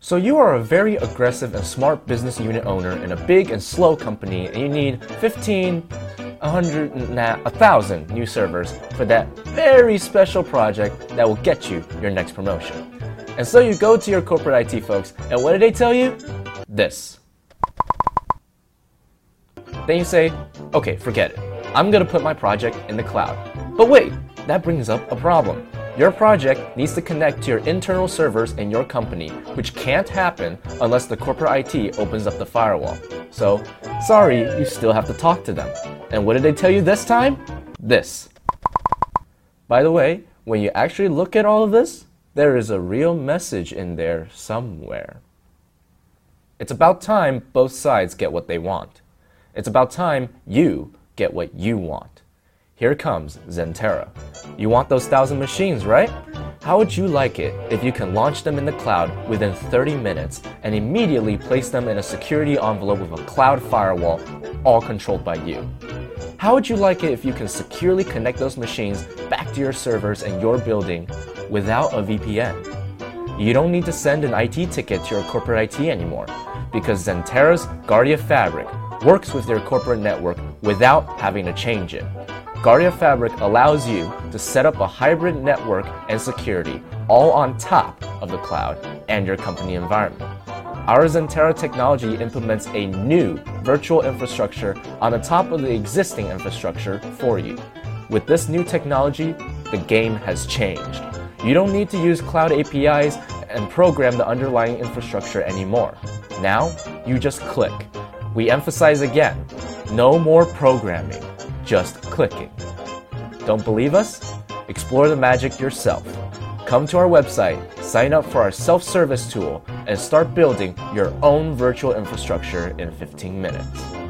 So you are a very aggressive and smart business unit owner in a big and slow company, and you need 15, 100, 1,000 new servers for that very special project that will get you your next promotion. And so you go to your corporate IT folks, and what do they tell you? This. Then you say, okay, forget it. I'm gonna put my project in the cloud. But wait, that brings up a problem. Your project needs to connect to your internal servers in your company, which can't happen unless the corporate IT opens up the firewall. So, sorry, you still have to talk to them. And what did they tell you this time? This. By the way, when you actually look at all of this, there is a real message in there somewhere. It's about time both sides get what they want. It's about time you get what you want. Here comes Xenterra. You want those 1,000 machines, right? How would you like it if you can launch them in the cloud within 30 minutes and immediately place them in a security envelope with a cloud firewall, all controlled by you? How would you like it if you can securely connect those machines back to your servers in your building without a VPN? You don't need to send an IT ticket to your corporate IT anymore, because Xenterra's Guardia Fabric works with your corporate network without having to change it. Guardia Fabric allows you to set up a hybrid network and security all on top of the cloud and your company environment. Our Xenterra technology implements a new virtual infrastructure on the top of the existing infrastructure for you. With this new technology, the game has changed. You don't need to use cloud APIs and program the underlying infrastructure anymore. Now, you just click. We emphasize again, no more programming. Just clicking. Don't believe us? Explore the magic yourself. Come to our website, sign up for our self-service tool, and start building your own virtual infrastructure in 15 minutes.